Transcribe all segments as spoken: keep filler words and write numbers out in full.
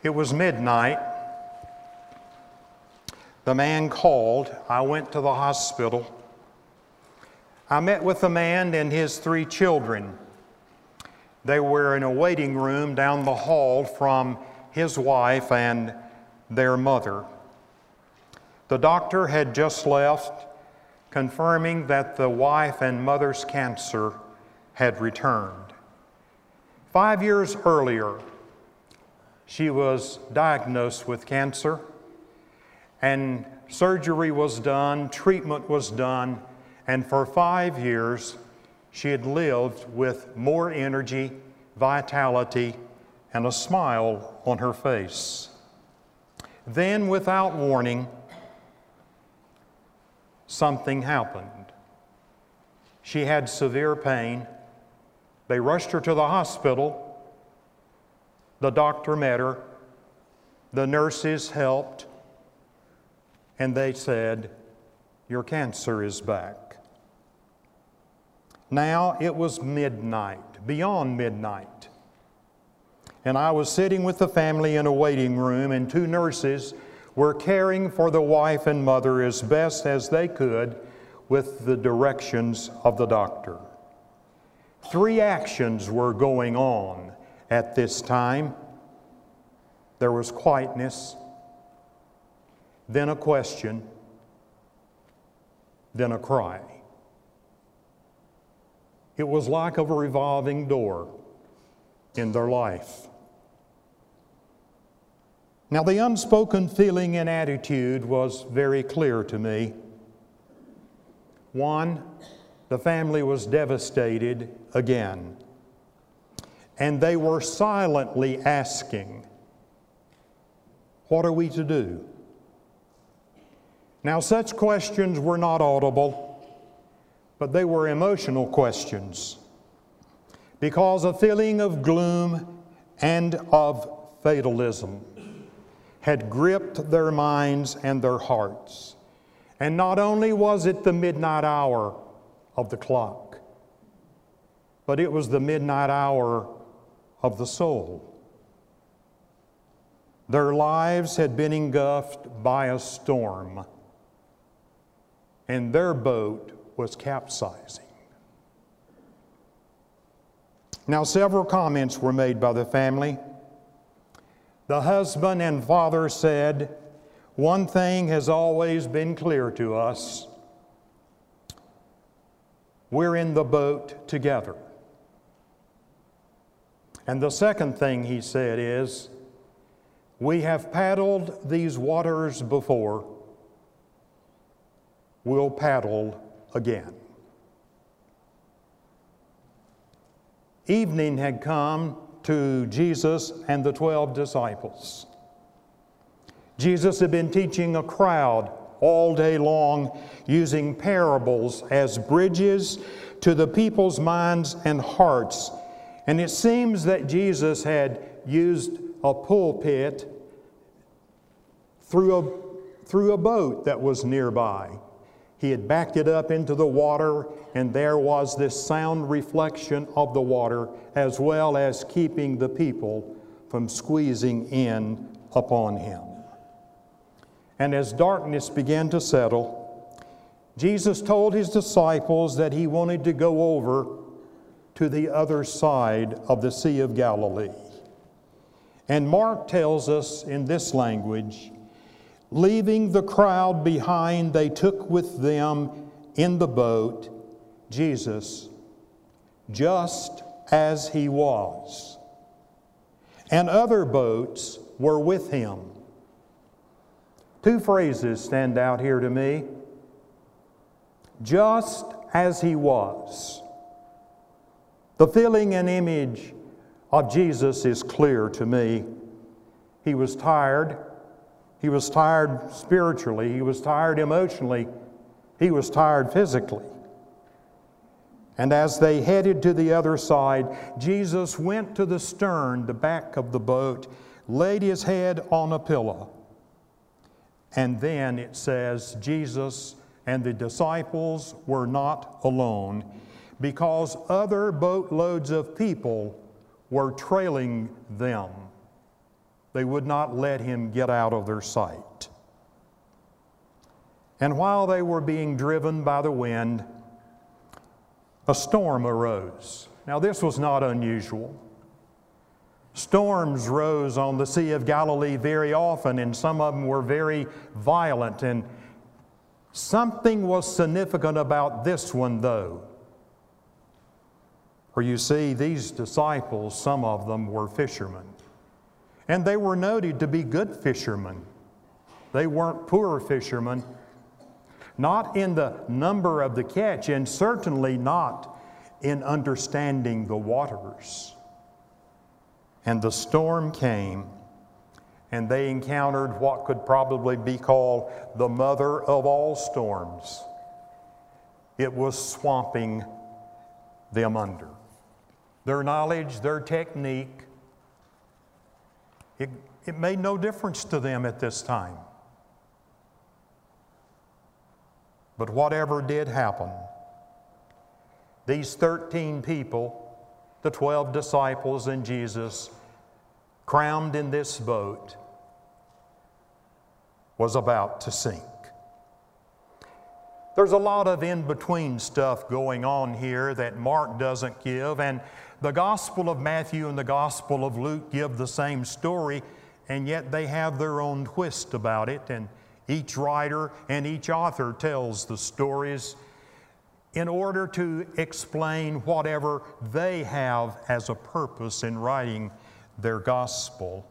It was midnight. The man called. I went to the hospital. I met with the man and his three children. They were in a waiting room down the hall from his wife and their mother. The doctor had just left, confirming that the wife and mother's cancer had returned. Five years earlier, she was diagnosed with cancer, and surgery was done, treatment was done, and for five years, she had lived with more energy, vitality, and a smile on her face. Then, without warning, something happened. She had severe pain. They rushed her to the hospital. The doctor met her. The nurses helped. And they said, "Your cancer is back." Now it was midnight, beyond midnight. And I was sitting with the family in a waiting room, and two nurses were caring for the wife and mother as best as they could with the directions of the doctor. Three actions were going on at this time. There was quietness, then a question, then a cry. It was like a revolving door in their life. Now, the unspoken feeling and attitude was very clear to me. One, the family was devastated again, and they were silently asking, "What are we to do?" Now, such questions were not audible, but they were emotional questions, because a feeling of gloom and of fatalism had gripped their minds and their hearts. And not only was it the midnight hour of the clock, but it was the midnight hour of the soul. Their lives had been engulfed by a storm, and their boat was capsizing. Now, several comments were made by the family. The husband and father said, "One thing has always been clear to us. We're in the boat together." And the second thing he said is, "We have paddled these waters before. We'll paddle again." Evening had come to Jesus and the twelve disciples. Jesus had been teaching a crowd all day long, using parables as bridges to the people's minds and hearts. And it seems that Jesus had used a pulpit through a, through a boat that was nearby. He had backed it up into the water, and there was this sound reflection of the water, as well as keeping the people from squeezing in upon him. And as darkness began to settle, Jesus told his disciples that he wanted to go over to the other side of the Sea of Galilee. And Mark tells us in this language, "Leaving the crowd behind, they took with them in the boat Jesus, just as he was. And other boats were with him." Two phrases stand out here to me. Just as he was. The feeling and image of Jesus is clear to me. He was tired. He was tired spiritually. He was tired emotionally. He was tired physically. And as they headed to the other side, Jesus went to the stern, the back of the boat, laid his head on a pillow. And then it says Jesus and the disciples were not alone, because other boatloads of people were trailing them. They would not let him get out of their sight. And while they were being driven by the wind, a storm arose. Now, this was not unusual. Storms rose on the Sea of Galilee very often, and some of them were very violent. And something was significant about this one, though. For you see, these disciples, some of them were fishermen. And they were noted to be good fishermen. They weren't poor fishermen. Not in the number of the catch, and certainly not in understanding the waters. And the storm came, and they encountered what could probably be called the mother of all storms. It was swamping them under. Their knowledge, their technique, it, it made no difference to them at this time. But whatever did happen, these thirteen people, the twelve disciples and Jesus, crammed in this boat, was about to sink. There's a lot of in-between stuff going on here that Mark doesn't give, and the Gospel of Matthew and the Gospel of Luke give the same story, and yet they have their own twist about it, and each writer and each author tells the stories in order to explain whatever they have as a purpose in writing their gospel.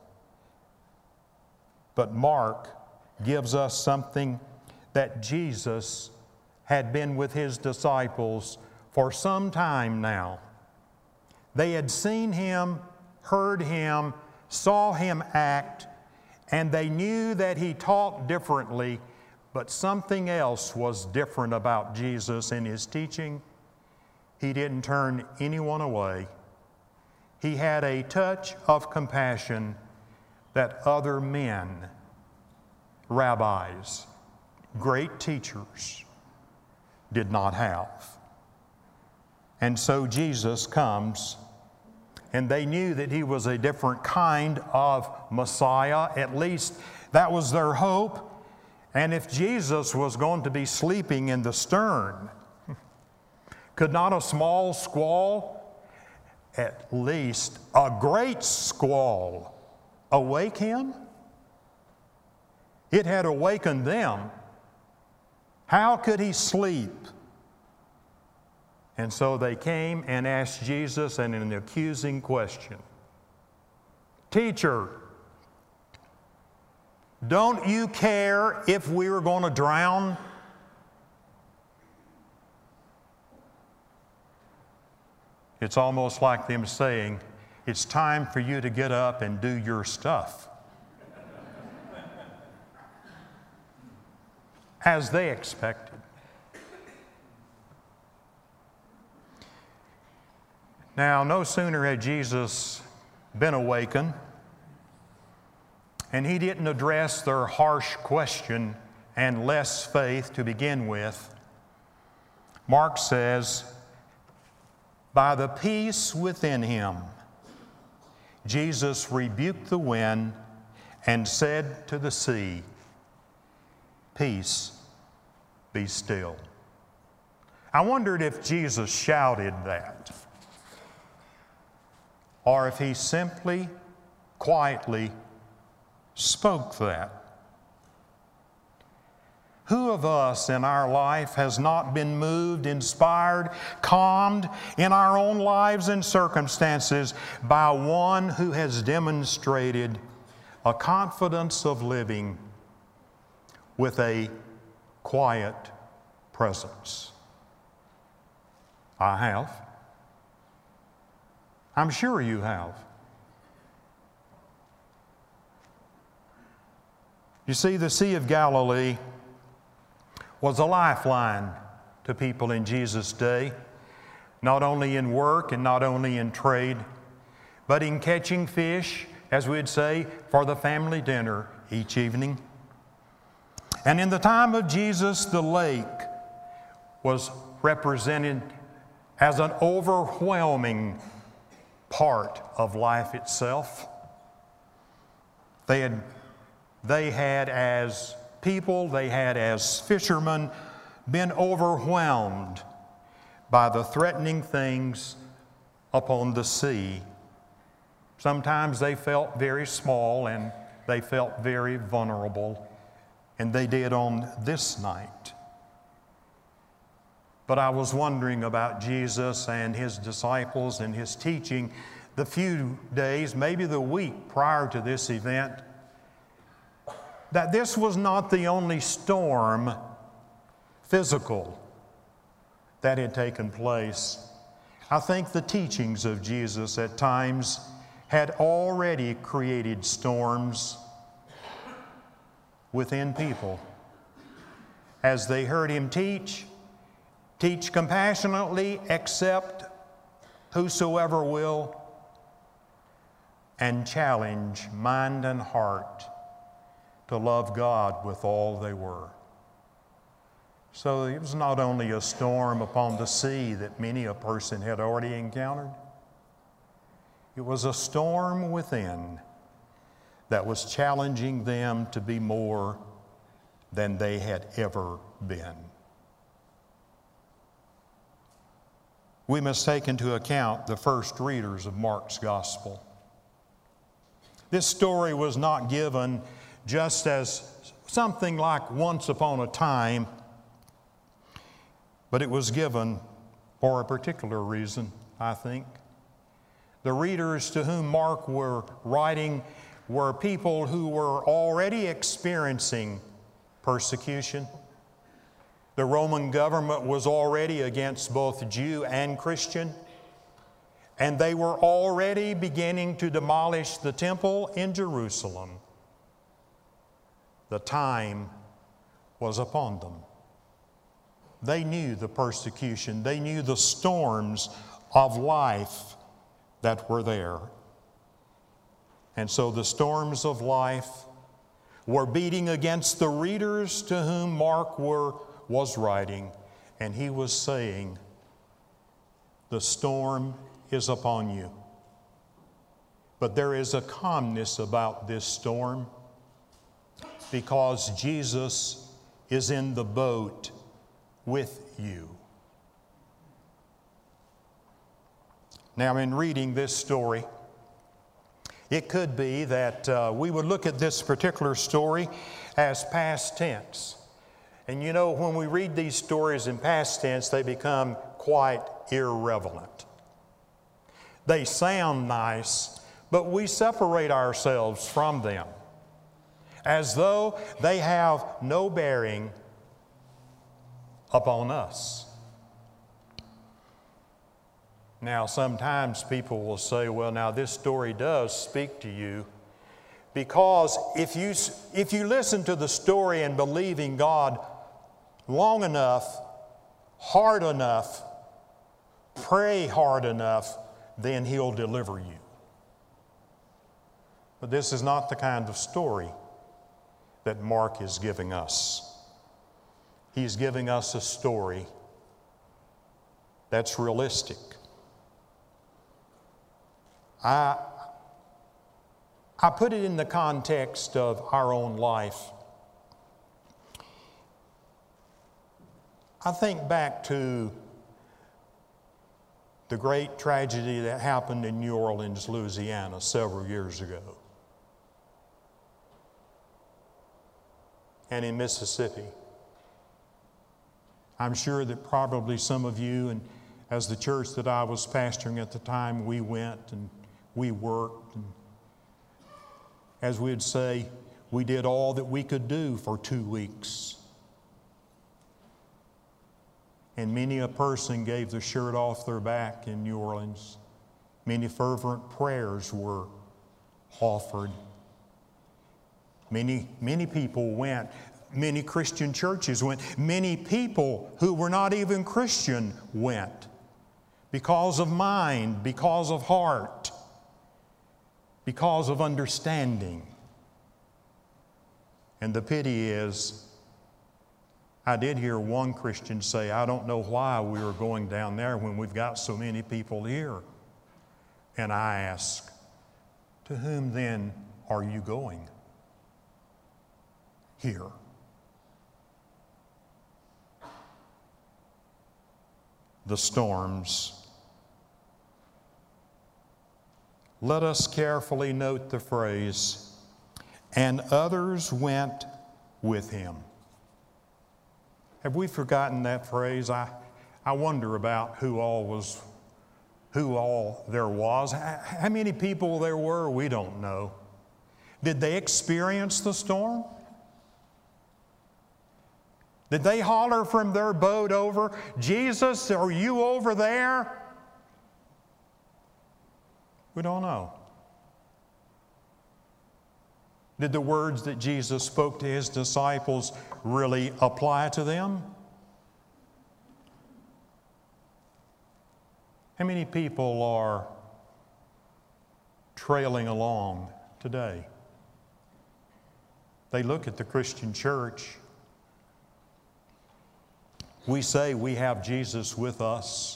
But Mark gives us something that Jesus had been with his disciples for some time now. They had seen him, heard him, saw him act, and they knew that he taught differently, but something else was different about Jesus in his teaching. He didn't turn anyone away. He had a touch of compassion that other men, rabbis, great teachers, did not have. And so Jesus comes, and they knew that he was a different kind of Messiah. At least that was their hope. And if Jesus was going to be sleeping in the stern, could not a small squall, at least a great squall, awake him? It had awakened them. How could he sleep? And so they came and asked Jesus an accusing question. Teacher, don't you care if we were going to drown? It's almost like them saying, it's time for you to get up and do your stuff. As they expected. Now, no sooner had Jesus been awakened, and he didn't address their harsh question and less faith to begin with. Mark says, by the peace within him, Jesus rebuked the wind and said to the sea, peace, be still. I wondered if Jesus shouted that, or if he simply, quietly spoke that. Who of us in our life has not been moved, inspired, calmed in our own lives and circumstances by one who has demonstrated a confidence of living with a quiet presence? I have. I'm sure you have. You see, the Sea of Galilee was a lifeline to people in Jesus' day, not only in work and not only in trade, but in catching fish, as we'd say, for the family dinner each evening. And in the time of Jesus, the lake was represented as an overwhelming part of life itself. They had, they had as people, they had as fishermen been overwhelmed by the threatening things upon the sea. Sometimes they felt very small and they felt very vulnerable, and they did on this night. But I was wondering about Jesus and His disciples and His teaching the few days, maybe the week prior to this event, that this was not the only storm, physical, that had taken place. I think the teachings of Jesus at times had already created storms within people. As they heard Him teach, teach compassionately, accept whosoever will, and challenge mind and heart to love God with all they were. So it was not only a storm upon the sea that many a person had already encountered. It was a storm within that was challenging them to be more than they had ever been. We must take into account the first readers of Mark's Gospel. This story was not given just as something like once upon a time, but it was given for a particular reason, I think. The readers to whom Mark were writing were people who were already experiencing persecution. The Roman government was already against both Jew and Christian, and they were already beginning to demolish the temple in Jerusalem. The time was upon them. They knew the persecution. They knew the storms of life that were there. And so the storms of life were beating against the readers to whom Mark were, was writing. And he was saying, the storm is upon you. But there is a calmness about this storm because Jesus is in the boat with you. Now, in reading this story, it could be that uh, we would look at this particular story as past tense. And you know, when we read these stories in past tense, they become quite irrelevant. They sound nice, but we separate ourselves from them as though they have no bearing upon us. Now, sometimes people will say, well, now this story does speak to you, because if you, if you listen to the story and believe in God long enough, hard enough, pray hard enough, then He'll deliver you. But this is not the kind of story that Mark is giving us. He's giving us a story that's realistic. I, I put it in the context of our own life. I think back to the great tragedy that happened in New Orleans, Louisiana, several years ago, and in Mississippi. I'm sure that probably some of you, and as the church that I was pastoring at the time, we went and we worked, and as we'd say, we did all that we could do for two weeks. And many a person gave the shirt off their back in New Orleans. Many fervent prayers were offered. Many, many people went. Many Christian churches went. Many people who were not even Christian went because of mind, because of heart, because of understanding. And the pity is, I did hear one Christian say, I don't know why we were going down there when we've got so many people here. And I ask, to whom then are you going? here. The storms. Let us carefully note the phrase, and others went with him. Have we forgotten that phrase? I, I wonder about who all was, who all there was. How many people there were, we don't know. Did they experience the storm? Did they holler from their boat over, Jesus, are you over there? We don't know. Did the words that Jesus spoke to His disciples really apply to them? How many people are trailing along today? They look at the Christian church. We say we have Jesus with us.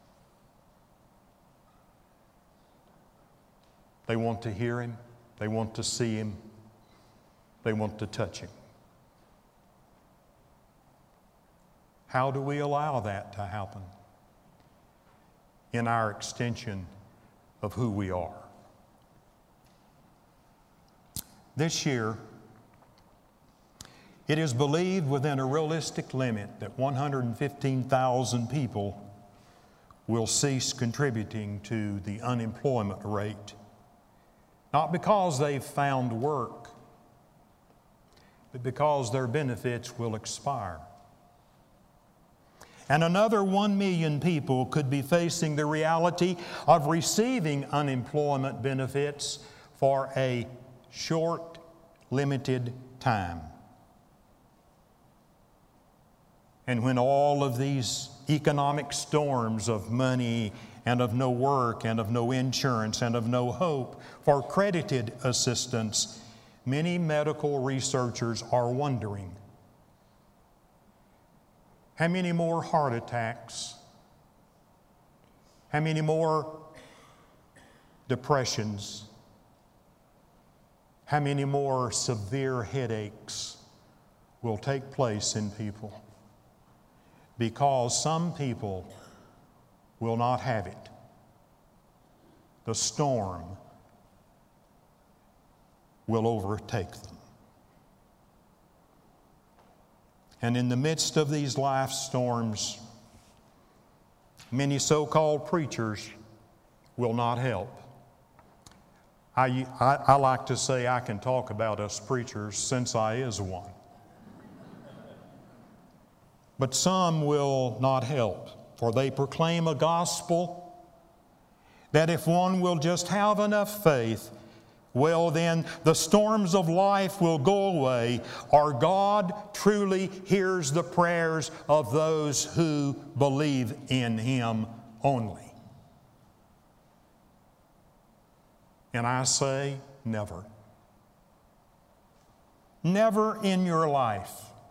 They want to hear Him. They want to see Him. They want to touch Him. How do we allow that to happen in our extension of who we are? This year, it is believed within a realistic limit that one hundred fifteen thousand people will cease contributing to the unemployment rate. Not because they've found work, but because their benefits will expire. And another one million people could be facing the reality of receiving unemployment benefits for a short, limited time. And when all of these economic storms of money and of no work and of no insurance and of no hope for credited assistance, many medical researchers are wondering, how many more heart attacks, how many more depressions, how many more severe headaches will take place in people? Because some people will not have it. The storm will overtake them. And in the midst of these life storms, many so-called preachers will not help. I, I, I like to say I can talk about us preachers since I is one. But some will not help, for they proclaim a gospel that if one will just have enough faith, well then the storms of life will go away, or God truly hears the prayers of those who believe in Him only. And I say, never. Never in your life.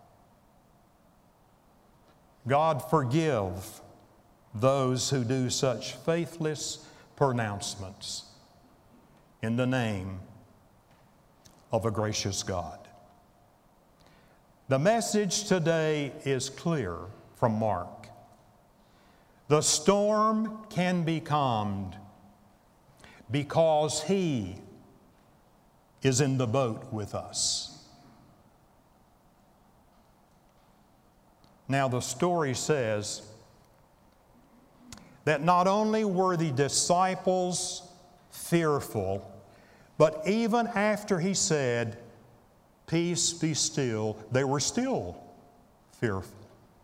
God forgive those who do such faithless pronouncements in the name of a gracious God. The message today is clear from Mark. The storm can be calmed because He is in the boat with us. Now, the story says that not only were the disciples fearful, but even after He said, "Peace, be still," they were still fearful.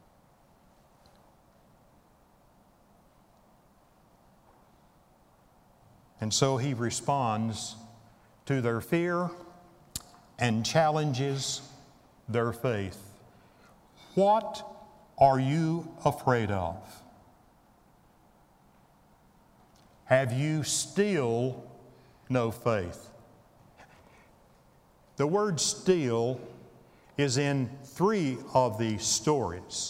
And so He responds to their fear and challenges their faith. What are you afraid of? Have you still no faith? The word "still" is in three of these stories.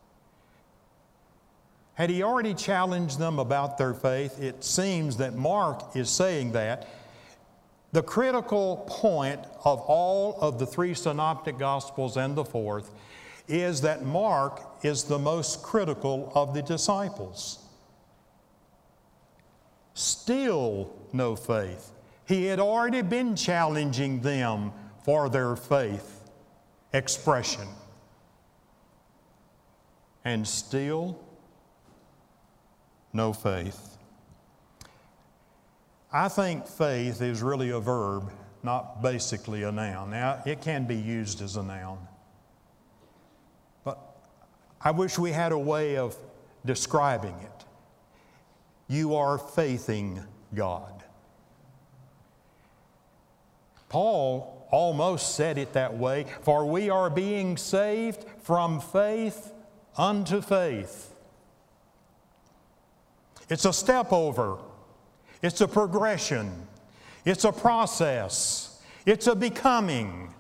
Had He already challenged them about their faith? It seems that Mark is saying that The critical point of all of the three synoptic gospels and the fourth is that Mark is the most critical of the disciples. Still no faith. He had already been challenging them for their faith expression. And still no faith. I think faith is really a verb, not basically a noun. Now, it can be used as a noun. But I wish we had a way of describing it. You are faithing God. Paul almost said it that way, for we are being saved from faith unto faith. It's a step over. It's a progression. It's a process. It's a becoming.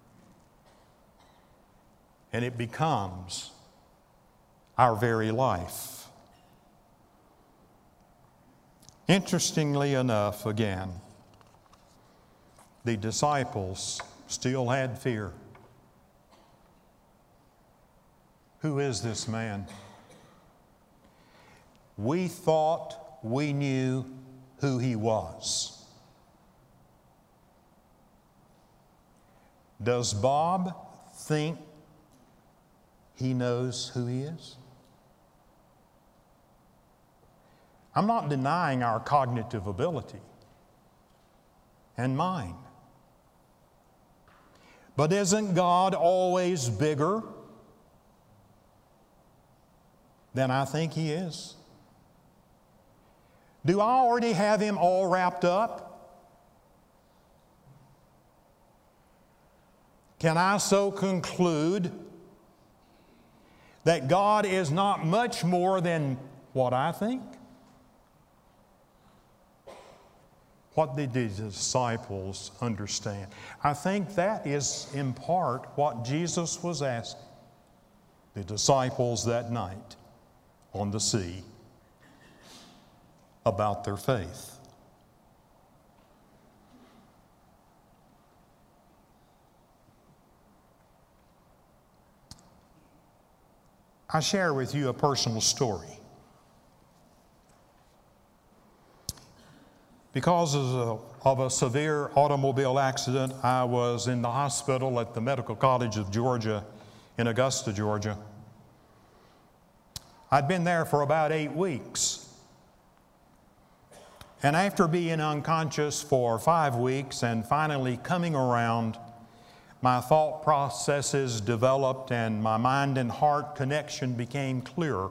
And it becomes our very life. Interestingly enough, again, the disciples still had fear. Who is this man? We thought we knew who he was. Does Bob think he knows who he is? I'm not denying our cognitive ability and mind. But isn't God always bigger than I think He is? Do I already have Him all wrapped up? Can I so conclude that God is not much more than what I think? What did the disciples understand? I think that is in part what Jesus was asking the disciples that night on the sea about their faith. I share with you a personal story. Because of a, of a severe automobile accident, I was in the hospital at the Medical College of Georgia in Augusta, Georgia. I'd been there for about eight weeks. And after being unconscious for five weeks and finally coming around, my thought processes developed and my mind and heart connection became clearer.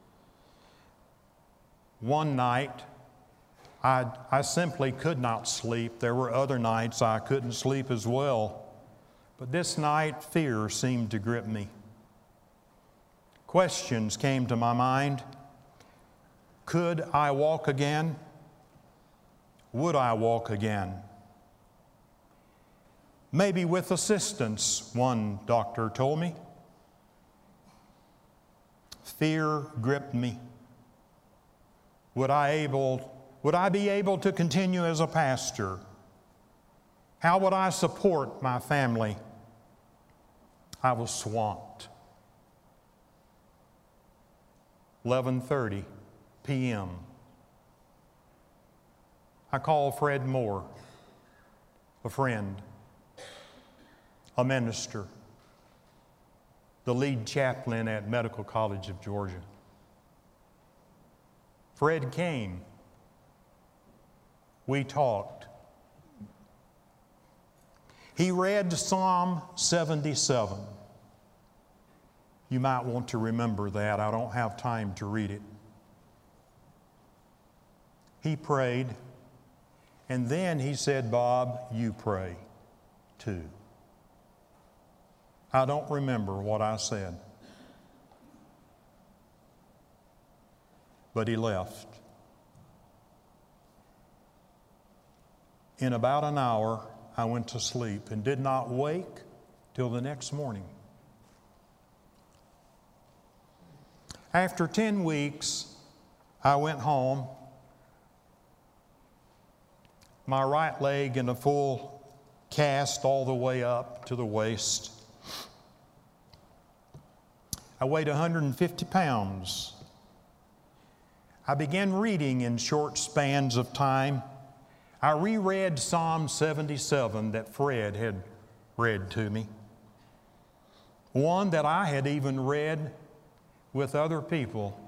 One night, I, I simply could not sleep. There were other nights I couldn't sleep as well. But this night, fear seemed to grip me. Questions came to my mind. Could I walk again? Would I walk again? Maybe with assistance, one doctor told me. Fear gripped me. Would I able, would I be able to continue as a pastor? How would I support my family? I was swamped. eleven thirty p m I called Fred Moore, a friend, a minister, the lead chaplain at Medical College of Georgia. Fred came. We talked. He read Psalm seventy-seven. You might want to remember that. I don't have time to read it. He prayed, and then he said, Bob, you pray too. I don't remember what I said. But he left. In about an hour, I went to sleep and did not wake till the next morning. After ten weeks, I went home, my right leg in a full cast all the way up to the waist. I weighed one hundred fifty pounds. I began reading in short spans of time. I reread Psalm seventy-seven that Fred had read to me, one that I had even read with other people,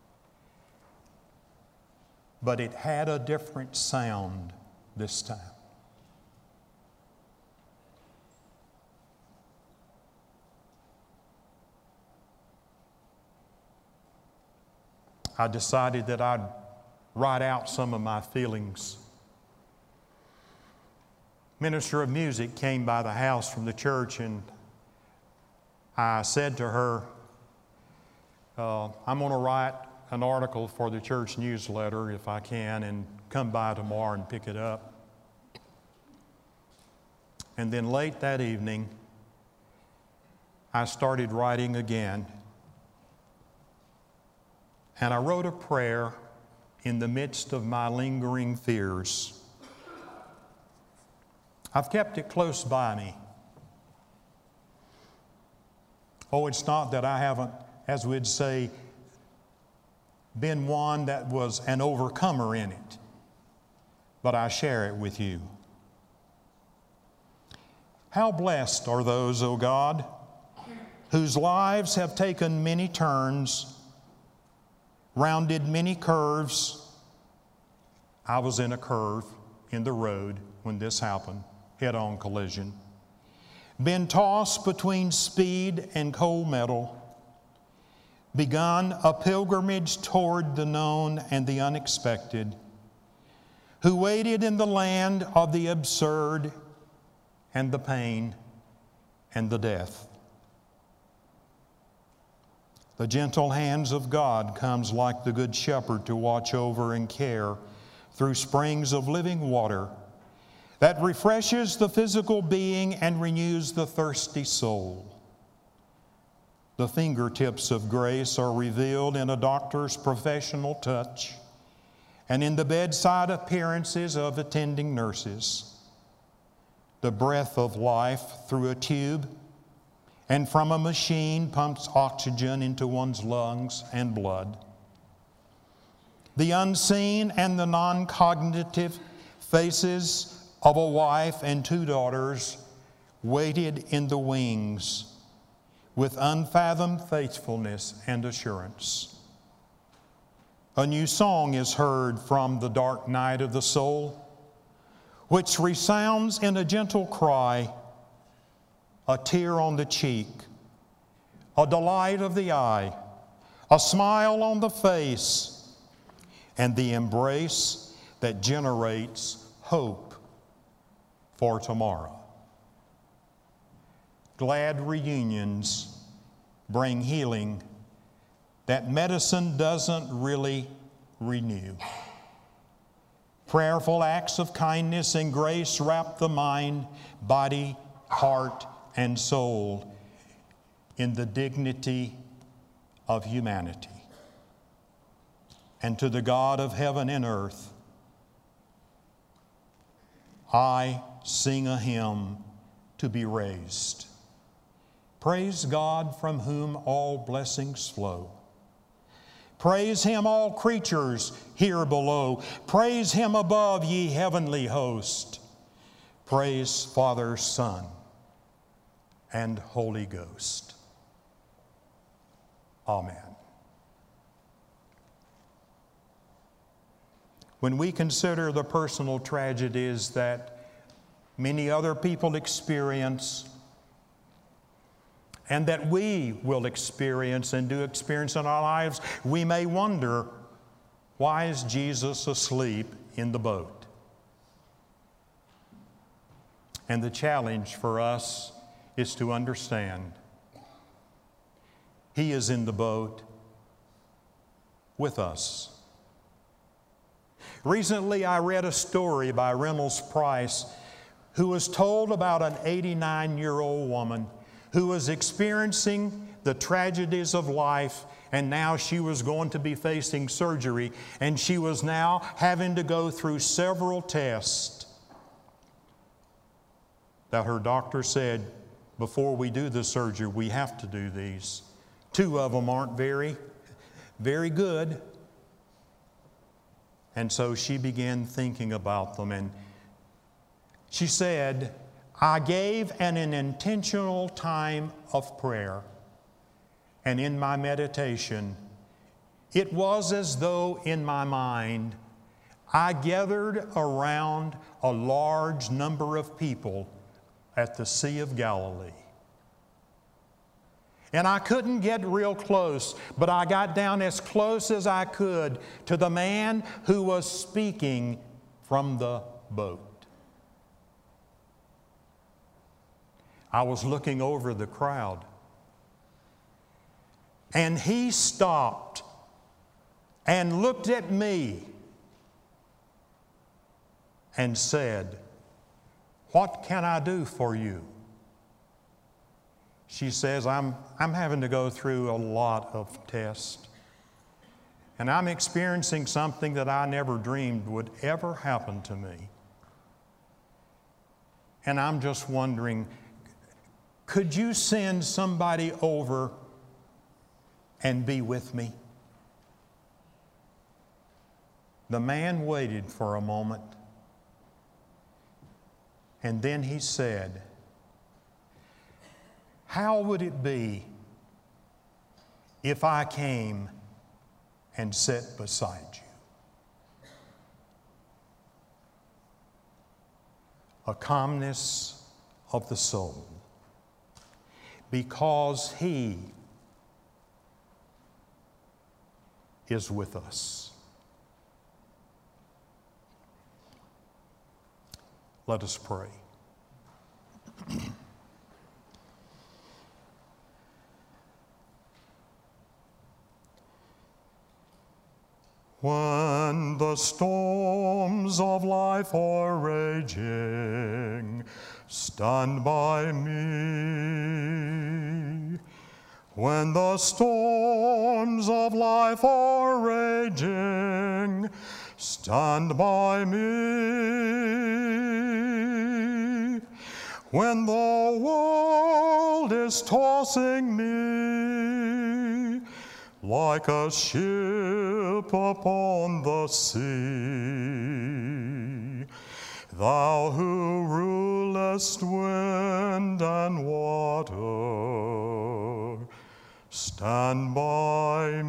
but it had a different sound this time. I decided that I'd write out some of my feelings. Minister of music came by the house from the church, and I said to her, uh, I'm going to write an article for the church newsletter if I can, and come by tomorrow and pick it up. And then late that evening, I started writing again. And I wrote a prayer in the midst of my lingering fears. I've kept it close by me. Oh, it's not that I haven't, as we'd say, been one that was an overcomer in it, but I share it with you. How blessed are those, O God, whose lives have taken many turns, rounded many curves. I was in a curve in the road when this happened, head-on collision. Been tossed between speed and cold metal. Begun a pilgrimage toward the known and the unexpected. Who waited in the land of the absurd and the pain and the death. The gentle hands of God comes like the good shepherd to watch over and care through springs of living water that refreshes the physical being and renews the thirsty soul. The fingertips of grace are revealed in a doctor's professional touch and in the bedside appearances of attending nurses. The breath of life through a tube and from a machine pumps oxygen into one's lungs and blood. The unseen and the non-cognitive faces of a wife and two daughters waited in the wings with unfathomed faithfulness and assurance. A new song is heard from the dark night of the soul, which resounds in a gentle cry, a tear on the cheek, a delight of the eye, a smile on the face, and the embrace that generates hope for tomorrow. Glad reunions bring healing that medicine doesn't really renew. Prayerful acts of kindness and grace wrap the mind, body, heart, and soul in the dignity of humanity. And to the God of heaven and earth, I sing a hymn to be raised. Praise God from whom all blessings flow. Praise Him, all creatures here below. Praise Him above, ye heavenly host. Praise Father, Son, and Holy Ghost. Amen. When we consider the personal tragedies that many other people experience, and that we will experience and do experience in our lives, we may wonder, why is Jesus asleep in the boat? And the challenge for us is to understand He is in the boat with us. Recently, I read a story by Reynolds Price, who was told about an eighty-nine-year-old woman who was experiencing the tragedies of life, and now she was going to be facing surgery, and she was now having to go through several tests that her doctor said, before we do the surgery, we have to do these. Two of them aren't very, very good. And so she began thinking about them, and she said, I gave an, an intentional time of prayer, and in my meditation, it was as though in my mind I gathered around a large number of people at the Sea of Galilee. And I couldn't get real close, but I got down as close as I could to the man who was speaking from the boat. I was looking over the crowd, and he stopped and looked at me and said, "What can I do for you?" She says, I'm, I'm having to go through a lot of tests, and I'm experiencing something that I never dreamed would ever happen to me. And I'm just wondering, could you send somebody over and be with me? The man waited for a moment, and then he said, how would it be if I came and sat beside you? A calmness of the soul, because He is with us. Let us pray. When the storms of life are raging, stand by me. When the storms of life are raging, stand by me. When the world is tossing me like a ship upon the sea, Thou who rulest wind and water, stand by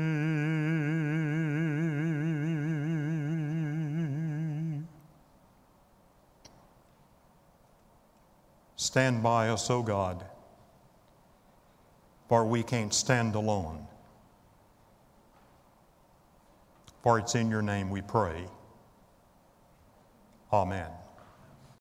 me. Stand by us, O God, for we can't stand alone. For it's in your name we pray. Amen.